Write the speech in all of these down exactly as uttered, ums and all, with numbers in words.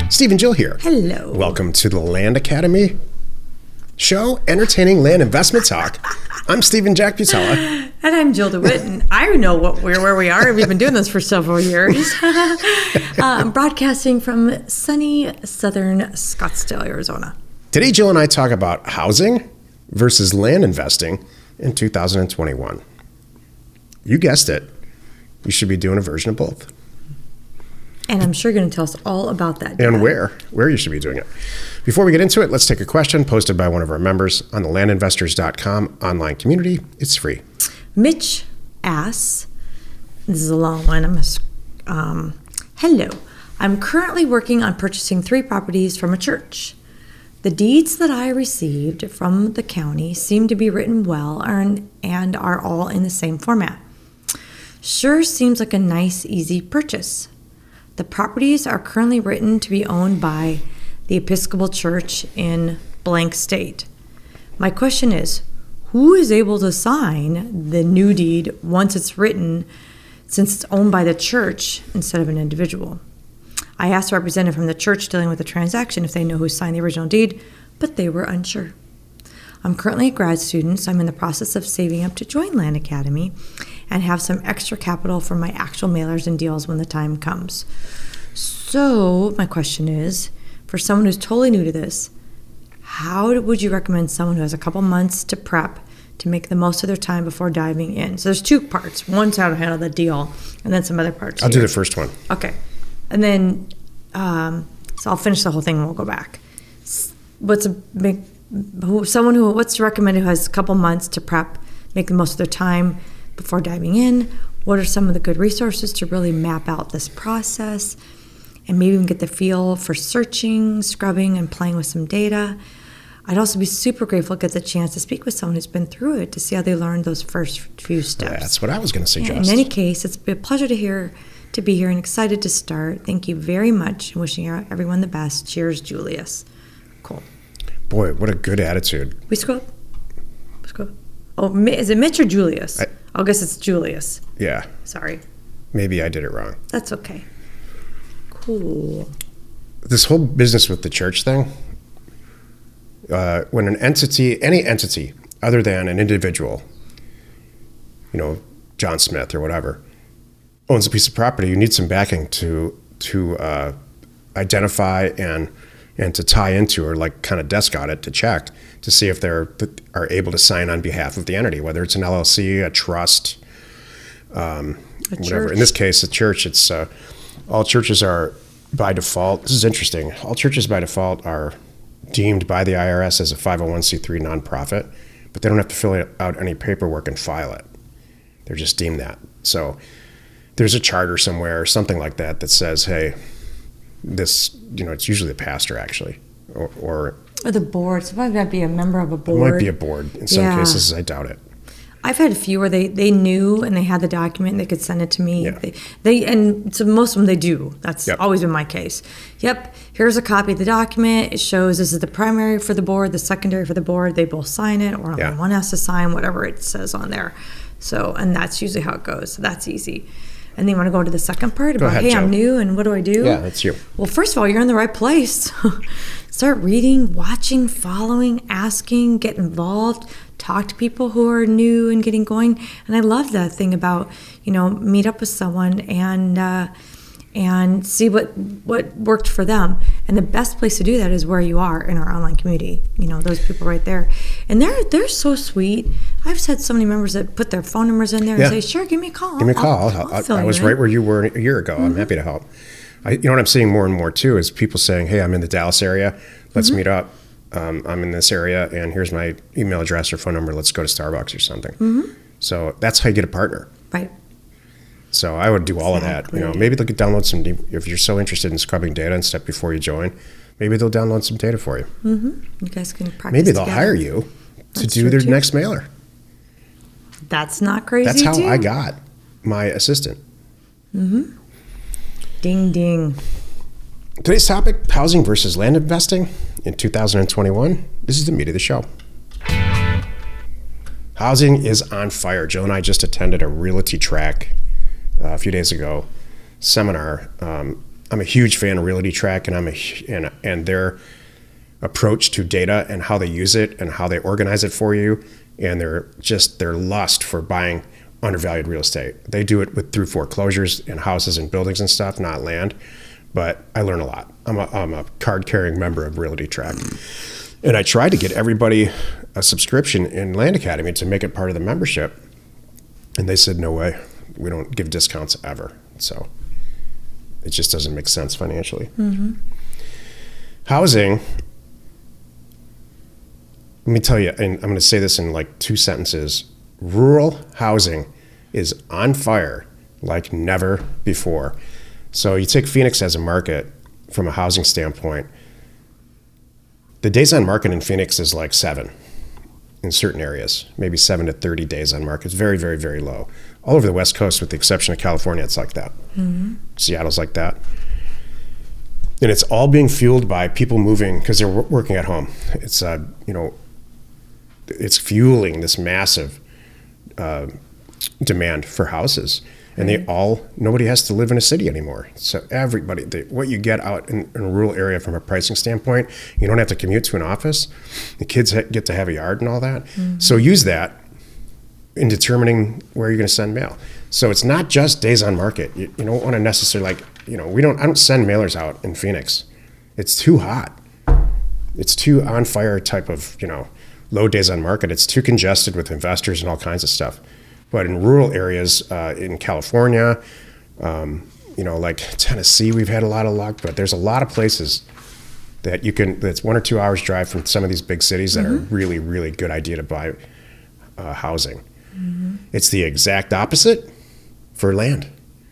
Steve and Jill here. Hello. Welcome to the Land Academy show, entertaining land investment talk. I'm Stephen Jack Butella. And I'm Jill DeWitt, and I know what we're, where we are. We've been doing this for several years. uh, broadcasting from sunny southern Scottsdale, Arizona. Today, Jill and I talk about housing versus land investing in two thousand twenty-one. You guessed it. You should be doing a version of both. And I'm sure you're going to tell us all about that. And Dad. where, where you should be doing it. Before we get into it, let's take a question posted by one of our members on the land investors dot com online community. It's free. Mitch asks, this is a long one. I'm gonna, um, hello. I'm currently working on purchasing three properties from a church. The deeds that I received from the county seem to be written well and, and are all in the same format. Sure seems like a nice, easy purchase. The properties are currently written to be owned by the Episcopal Church in blank state. My question is, who is able to sign the new deed once it's written, since it's owned by the church instead of an individual? I asked a representative from the church dealing with the transaction if they know who signed the original deed, but they were unsure. I'm currently a grad student, so I'm in the process of saving up to join Land Academy and have some extra capital for my actual mailers and deals when the time comes. So my question is, for someone who's totally new to this, how would you recommend someone who has a couple months to prep to make the most of their time before diving in? So there's two parts. One's how to handle the deal, and then some other parts. I'll here. do the first one. Okay. And then, um, so I'll finish the whole thing and we'll go back. What's a big, who, someone who, what's recommended who has a couple months to prep, make the most of their time before diving in? What are some of the good resources to really map out this process? And maybe even get the feel for searching, scrubbing, and playing with some data. I'd also be super grateful to get the chance to speak with someone who's been through it to see how they learned those first few steps. That's what I was going to suggest. And in any case, it's been a pleasure to hear, to be here and excited to start. Thank you very much, and wishing everyone the best. Cheers, Julius. Cool. Boy, what a good attitude. We scroll up. We scroll up. Oh, is it Mitch or Julius? I, I guess it's Julius. Yeah. Sorry. Maybe I did it wrong. That's okay. Cool. This whole business with the church thing, uh, when an entity, any entity other than an individual, you know, John Smith or whatever, owns a piece of property, you need some backing to to uh, identify and and to tie into, or like kind of desk audit to check to see if they're are able to sign on behalf of the entity, whether it's an L L C, a trust, um, a whatever. Church. In this case, a church. It's uh, all churches are by default. This is interesting. All churches by default are deemed by the I R S as a five oh one c three nonprofit, but they don't have to fill out any paperwork and file it. They're just deemed that. So there's a charter somewhere or something like that that says, hey, this, you know, it's usually the pastor actually, or, or Or the board. Sometimes might be a member of a board. It might be a board. In some Yeah. cases, I doubt it. I've had a few where they, they knew and they had the document and they could send it to me. Yeah. They, they and so most of them they do. That's Yep. always been my case. Yep, here's a copy of the document. It shows this is the primary for the board, the secondary for the board. They both sign it, or Yeah. only one has to sign whatever it says on there. So, and that's usually how it goes. So that's easy. And then you want to go to the second part about, ahead, hey, Joe. I'm new and what do I do? Yeah, that's you. Well, first of all, you're in the right place. Start reading, watching, following, asking, get involved, talk to people who are new and getting going. And I love that thing about, you know, meet up with someone and uh, and see what what worked for them. And the best place to do that is where you are in our online community. You know, those people right there. And they're they're so sweet. I've had so many members that put their phone numbers in there Yeah. and say, sure, give me a call. Give me a call. I'll, I'll, I'll fill I you was in. right where you were a year ago. Mm-hmm. I'm happy to help. I, you know what I'm seeing more and more too is people saying, hey, I'm in the Dallas area. Let's Mm-hmm. meet up. Um, I'm in this area, and here's my email address or phone number. Let's go to Starbucks or something. Mm-hmm. So that's how you get a partner. Right. So I would do all of that. You know, Exactly. maybe they could download some. If you're so interested in scrubbing data and stuff before you join, maybe they'll download some data for you. Mm-hmm. You guys can practice Maybe they'll together. hire you to That's do true, their too. next mailer. That's not crazy. That's how too. I got my assistant. Ding ding. Today's topic, housing versus land investing in two thousand twenty-one. This is the meat of the show. Housing is on fire. Joe and I just attended a Realty Track uh, a few days ago seminar. Um, I'm a huge fan of Realty Track, and I'm a and and their approach to data and how they use it and how they organize it for you, and their just their lust for buying undervalued real estate. They do it with through foreclosures and houses and buildings and stuff, not land. But I learn a lot. I'm a, I'm a card-carrying member of Realty Track. And I tried to get everybody a subscription in Land Academy to make it part of the membership. And they said, no way. We don't give discounts ever. So it just doesn't make sense financially. Mm-hmm. Housing, let me tell you, and I'm going to say this in like two sentences. Rural housing is on fire like never before. So you take Phoenix as a market from a housing standpoint. The days on market in Phoenix is like seven in certain areas, maybe seven to thirty days on market. It's very, very, very low. All over the West Coast, with the exception of California, it's like that. Mm-hmm. Seattle's like that. And it's all being fueled by people moving because they're working at home. It's, uh, you know, it's fueling this massive uh, demand for houses. And they all, nobody has to live in a city anymore. So everybody, they, what you get out in, in a rural area from a pricing standpoint, you don't have to commute to an office. The kids ha- get to have a yard and all that. Mm-hmm. So use that in determining where you're going to send mail. So it's not just days on market. You, you don't want to necessarily like, you know, we don't, I don't send mailers out in Phoenix. It's too hot. It's too on fire type of, you know, low days on market. It's too congested with investors and all kinds of stuff. But in rural areas, uh, in California, um, you know, like Tennessee, we've had a lot of luck, but there's a lot of places that you can, that's one or two hours drive from some of these big cities that mm-hmm. are really, really good idea to buy uh, housing. Mm-hmm. It's the exact opposite for land.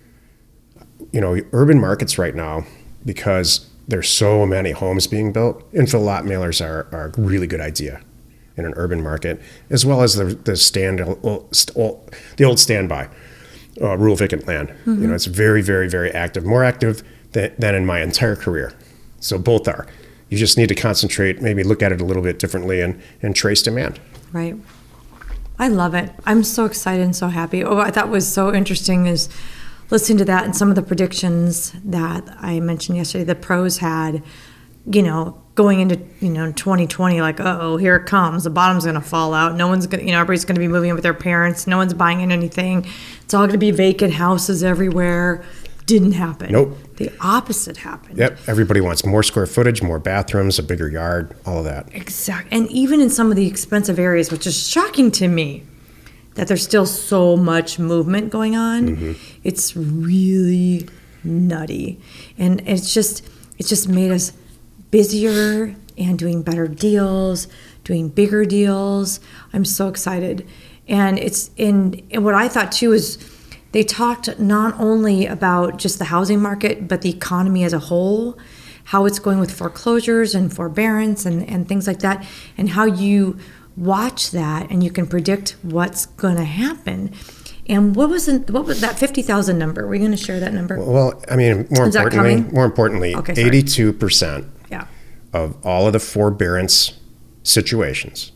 You know, urban markets right now, because there's so many homes being built, infill lot mailers are, are a really good idea in an urban market, as well as the the stand old, the old standby uh, rural vacant land. Mm-hmm. You know, it's very, very, very active, more active than, than in my entire career. So both are. You just need to concentrate, maybe look at it a little bit differently, and and trace demand. Right. I love it. I'm so excited and so happy. Oh, I thought was so interesting is listening to that and some of the predictions that I mentioned yesterday. The pros had, you know, going into, you know, twenty twenty, like, uh-oh, here it comes. The bottom's going to fall out. No one's going to, you know, everybody's going to be moving in with their parents. No one's buying in anything. It's all going to be vacant houses everywhere. Didn't happen. Nope. The opposite happened. Yep. Everybody wants more square footage, more bathrooms, a bigger yard, all of that. Exactly. And even in some of the expensive areas, which is shocking to me, that there's still so much movement going on. Mm-hmm. It's really nutty. And it's just, it's just made us busier and doing better deals, doing bigger deals. I'm so excited. And it's in, and what I thought too is they talked not only about just the housing market, but the economy as a whole, how it's going with foreclosures and forbearance and, and things like that, and how you watch that and you can predict what's going to happen. And what was the, what was that fifty thousand number? Are we going to share that number? Well, I mean, more Is importantly, more importantly, okay, eighty-two percent yeah. of all of the forbearance situations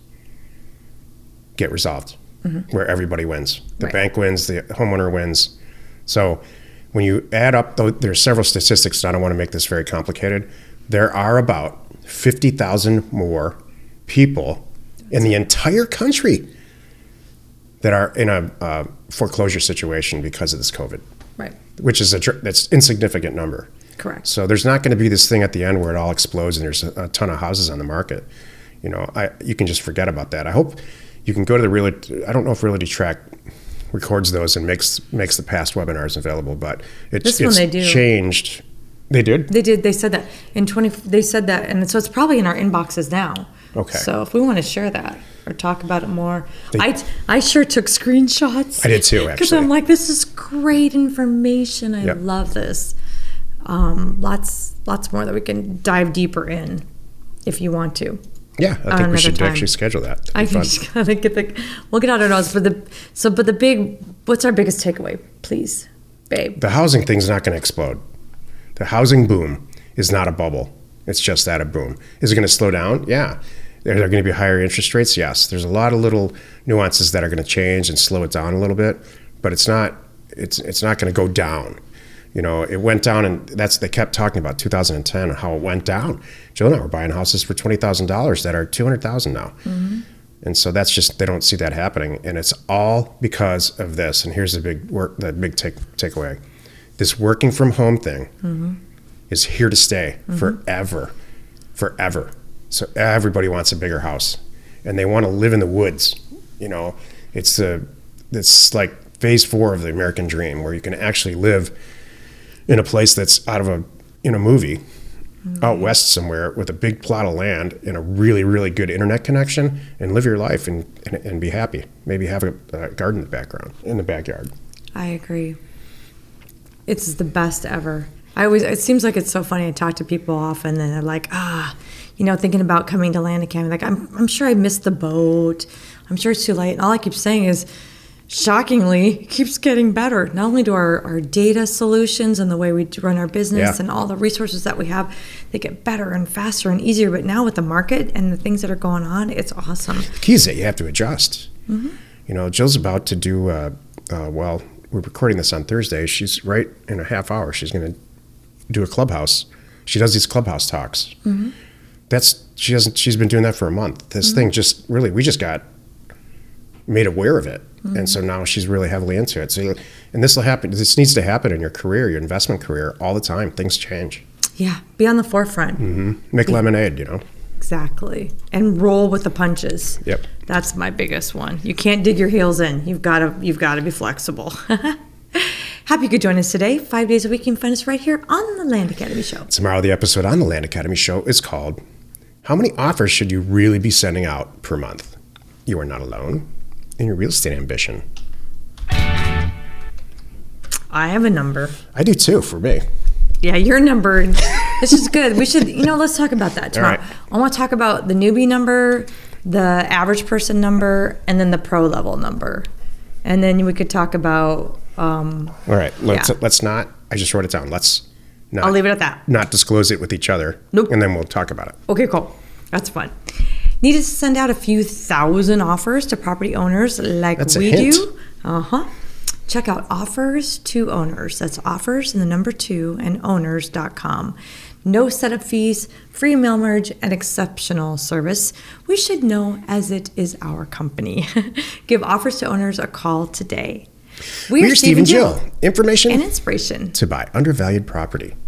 get resolved, mm-hmm. where everybody wins. The right. bank wins, the homeowner wins. So when you add up, though, there's several statistics, and I don't want to make this very complicated. There are about fifty thousand more people in the entire country that are in a uh, foreclosure situation because of this COVID, right? Which is a tr- that's insignificant number. Correct. So there's not going to be this thing at the end where it all explodes and there's a, a ton of houses on the market. You know, I you can just forget about that. I hope you can go to the Realty. I don't know if Realty Track records those and makes makes the past webinars available, but it's, this it's one they do. changed. They did? They did. They said that in twenty. They said that, and so it's probably in our inboxes now. Okay. So if we want to share that or talk about it more, They, I I sure took screenshots. I did too, actually. Because I'm like, this is great information. I yep. love this. Um, lots lots more that we can dive deeper in, if you want to. Yeah, I think we should time. actually schedule that. I just gotta get the. We'll get out our notes for the. So, but the big. What's our biggest takeaway, please, babe? The housing thing's not going to explode. The housing boom is not a bubble. It's just that, a boom. Is it going to slow down? Yeah. Are there going to be higher interest rates? Yes. There's a lot of little nuances that are going to change and slow it down a little bit, but it's not. It's it's not going to go down. You know, it went down, and that's they kept talking about two thousand ten and how it went down. Jill and I were buying houses for twenty thousand dollars that are two hundred thousand dollars now. Mm-hmm. And so that's just, they don't see that happening. And it's all because of this. And here's the big work, the big take, takeaway. This working from home thing mm-hmm. is here to stay mm-hmm. forever, forever. So everybody wants a bigger house, and they want to live in the woods. You know, it's the, it's like phase four of the American dream, where you can actually live in a place that's out of a, in a movie, mm-hmm. out west somewhere with a big plot of land and a really, really good internet connection, and live your life and, and, and be happy. Maybe have a, a garden in the background, in the backyard. I agree. It's the best ever. I always, it seems like it's so funny. I talk to people often and they're like, ah, you know, thinking about coming to Land Academy. Like, I'm, I'm sure I missed the boat. I'm sure it's too late. And all I keep saying is, shockingly, it keeps getting better. Not only do our, our data solutions and the way we run our business yeah. and all the resources that we have, they get better and faster and easier. But now with the market and the things that are going on, it's awesome. The key is that you have to adjust. Mm-hmm. You know, Jill's about to do, uh, uh, well, we're recording this on Thursday. She's right in a half hour. She's going to do a clubhouse. She does these clubhouse talks. Mm-hmm. That's, she doesn't, she's been doing that for a month. This mm-hmm. thing just really, we just got made aware of it. Mm-hmm. And so now she's really heavily into it. So, and this will happen. This needs to happen in your career, your investment career, all the time. Things change. Yeah, be on the forefront. Mm-hmm. Make be, lemonade, you know. Exactly, and roll with the punches. Yep, that's my biggest one. You can't dig your heels in. You've got to. You've got to be flexible. Happy you could join us today. Five days a week, you can find us right here on the Land Academy Show. Tomorrow, the episode on the Land Academy Show is called "How Many Offers Should You Really Be Sending Out Per Month?" You are not alone in your real estate ambition. I have a number. I do too, for me. Yeah, your number. This is good. We should, you know, let's talk about that tomorrow. Right. I want to talk about the newbie number, the average person number, and then the pro level number. And then we could talk about. Um, All right. Let's, yeah. let's not, I just wrote it down. Let's not. I'll leave it at that. Not disclose it with each other. Nope. And then we'll talk about it. Okay, cool. That's fun. Need to send out a few thousand offers to property owners like That's a we hint. do. Uh-huh. Check out Offers to Owners. That's offers and the number two and owners dot com. No setup fees, free mail merge, and exceptional service. We should know as it is our company. Give Offers to Owners a call today. We, we are Steve and Jill. Jill. Information and inspiration to buy undervalued property.